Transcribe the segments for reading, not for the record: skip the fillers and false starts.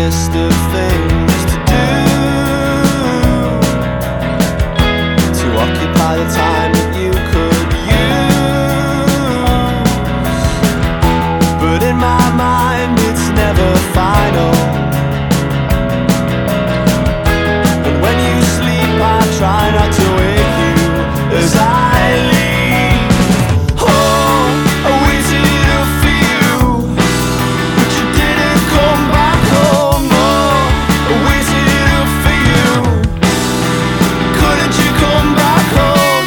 list of things to do to occupy the time that you could use. But in my mind it's never final, and when you sleep I try not to wake you as I leave. Oh, I waited up for you, but you didn't come back home. Oh, I waited up for you, couldn't you come back home?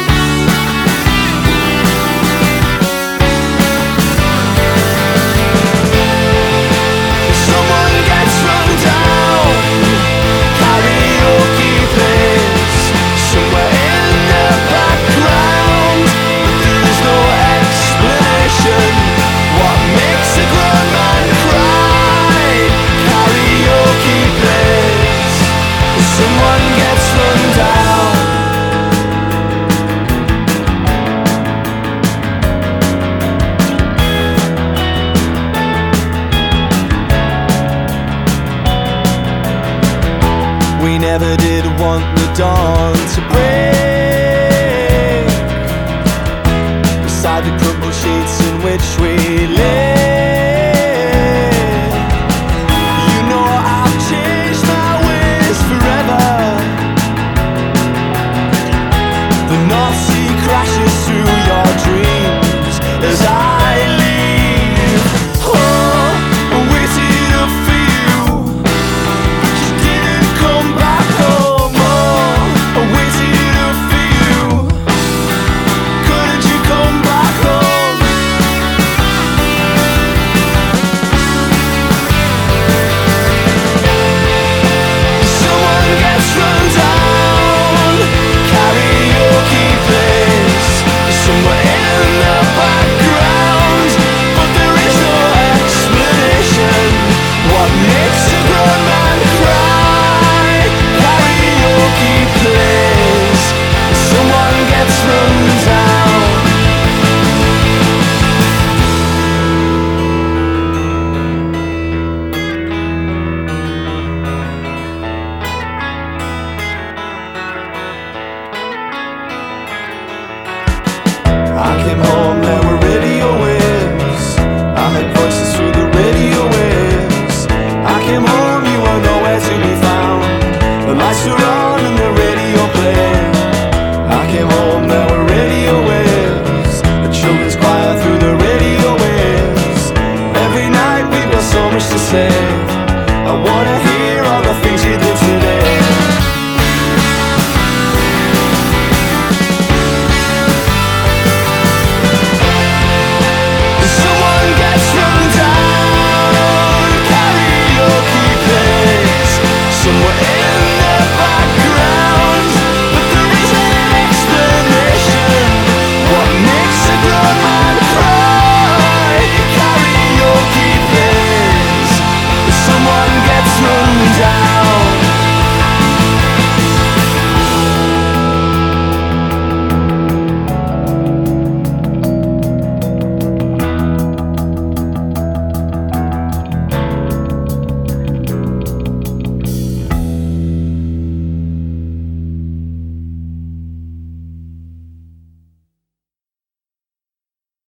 Someone gets run down, karaoke plays somewhere in the background, but there is no explanation. What makes a grown man cry? Karaoke plays, someone gets run down. We never did want the dawn to break beside the crumpled sheets in which we live.